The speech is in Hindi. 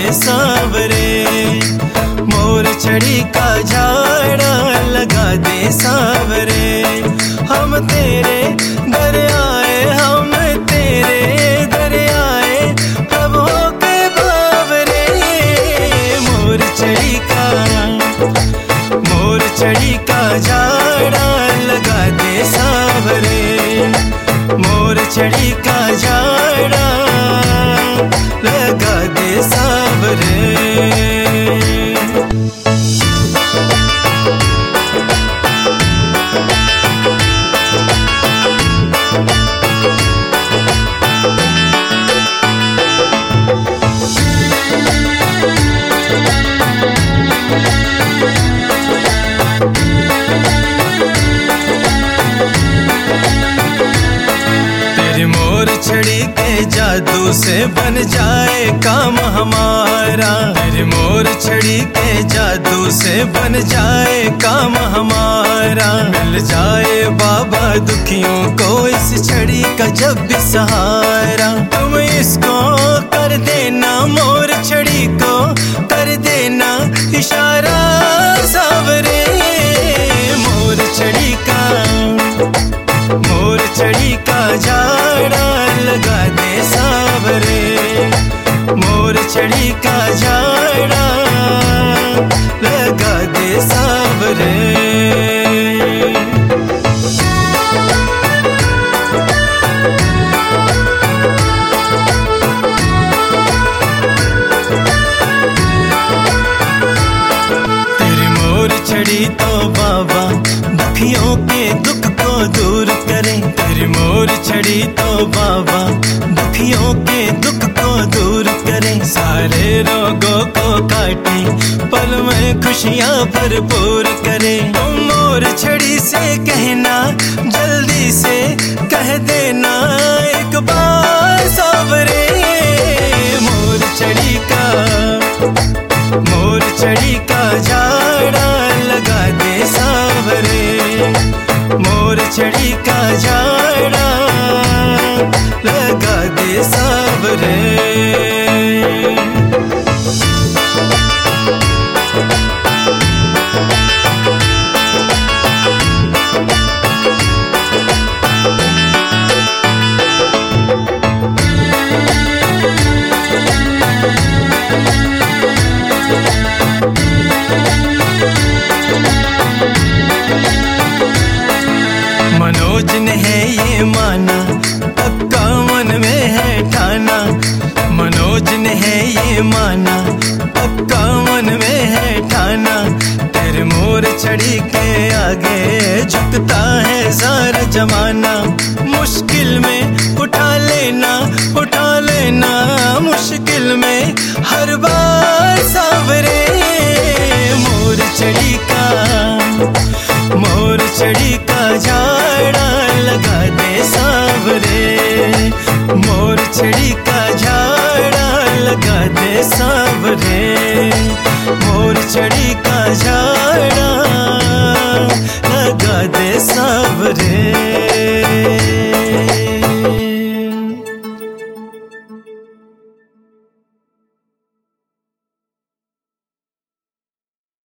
सांवरे, मोर छड़ी का झाड़ा लगा दे सांवरे। हम तेरे दर आए, हम तेरे दर आए, प्रभु के बावरे। मोर छड़ी का झाड़ा लगा दे सांवरे, मोर छड़ी का झाड़ा लगा दे सांवरे। छड़ी के जादू से बन जाए काम हमारा, तेरे मोर छड़ी के जादू से बन जाए काम हमारा। मिल जाए बाबा दुखियों को इस छड़ी का जब भी सहारा। तुम इसको कर देना, मोर छड़ी को कर देना इशारा सांवरे। मोर छड़ी का झाड़ा लगा दे सांवरे, मोर छड़ी का झाड़ा लगा दे सांवरे। छड़ी तो बाबा दुखियों के दुख को दूर करे, तेरी मोर छड़ी तो बाबा दुखियों के दुख को दूर करे। सारे रोगों को काटे, पल में खुशियां भरपूर करे। तुम मोर छड़ी से कहना, जल्दी से कह देना एक बार सांवरे। मोर छड़ी का झाड़ा लगा दे सांवरे, मोर छड़ी का झाड़ा लगा दे सांवरे। मनोज ने है ये माना, पक्का मन में है ठाना। मनोज ने है ये माना, पक्का मन में है ठाना। तेरे मोर छड़ी के आगे झुकता है सारा जमाना। मुश्किल में उठा लेना मुश्किल में हर बार सांवरे। मोर छड़ी का झाड़ा लगा दे सांवरे, मोर छड़ी का झाड़ा लगा दे सांवरे, मोर छड़ी का झाड़ा